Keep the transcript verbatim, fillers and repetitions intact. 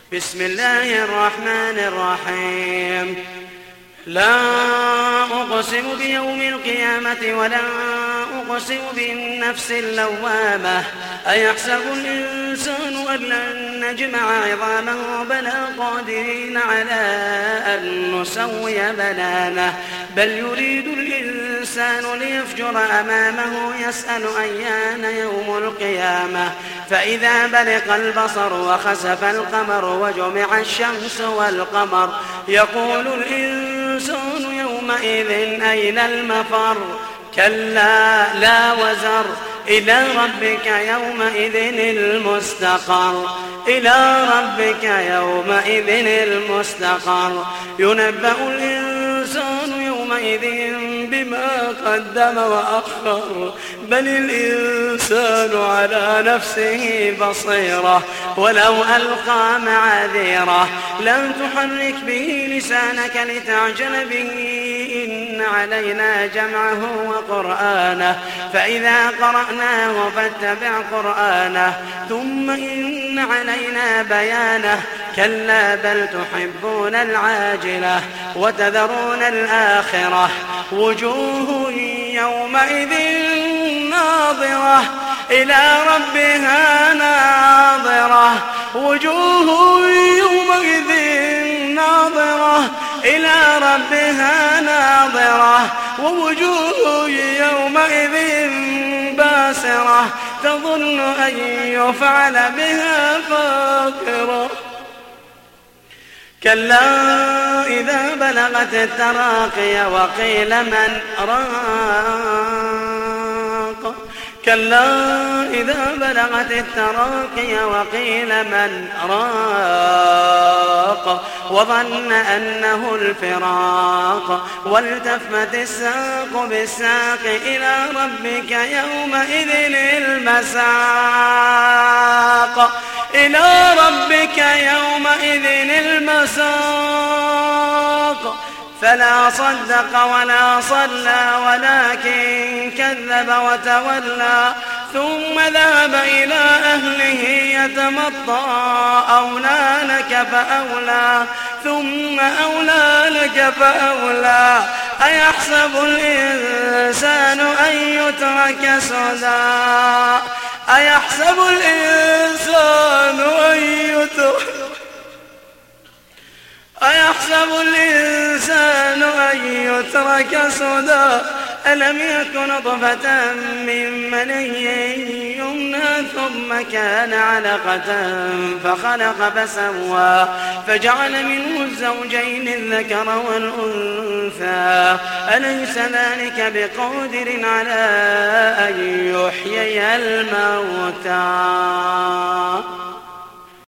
بسم الله الرحمن الرحيم. لا أقسم بيوم القيامة ولا أقسم بالنفس اللوامة أيحسب الإنسان أن لن نجمع عظامه بلى قادرين على أن نسوي بنانه بل يريد الإنسان ليفجر أمامه يسأل أيان يوم القيامة فإذا برق البصر وخسف القمر وجمع الشمس والقمر يقول الإنسان يومئذ أين المفر كلا لا وزر إلى ربك يومئذ المستقر إلى ربك يومئذ المستقر ينبأ الإنسان يومئذ بما قدم وأخر بل الإنسان على نفسه بصيرة ولو ألقى معاذيره لا تحرك به لسانك لتعجل به إن علينا جمعه وقرآنه فإذا قرأناه فاتبع قرآنه ثم إن علينا بيانه كلا بل تحبون العاجلة وتذرون الآخرة وجوه يومئذ ناظرة إلى ربها ناظرة وجوه يومئذ ناظرة إلى ربها ناظرة ووجوه يومئذ باسرة تظن أن يفعل بها فاقرة كلا إذا بلغت التراقي وقيل من راق كلا إذا بلغت التراقي وقيل من راق وظن أنه الفراق والتفت الساق بالساق إلى ربك يومئذ المساق إلى ربك يومئذ المساق فلا صدق ولا صلى ولكن كذب وتولى ثم ذهب إلى أهله يتمطى أولى لك فأولى ثم أولى لك فأولى أيحسب الإنسان أن يترك سدى أيحسب الإنسان أن يترك أيحسب الإنسان أن يترك سدى ألم يكن نطفة من مني يمنى ثم كان علقة فخلق فسوى فجعل منه الزوجين الذكر والأنثى أليس ذلك بقادر على أن يحيي الموتى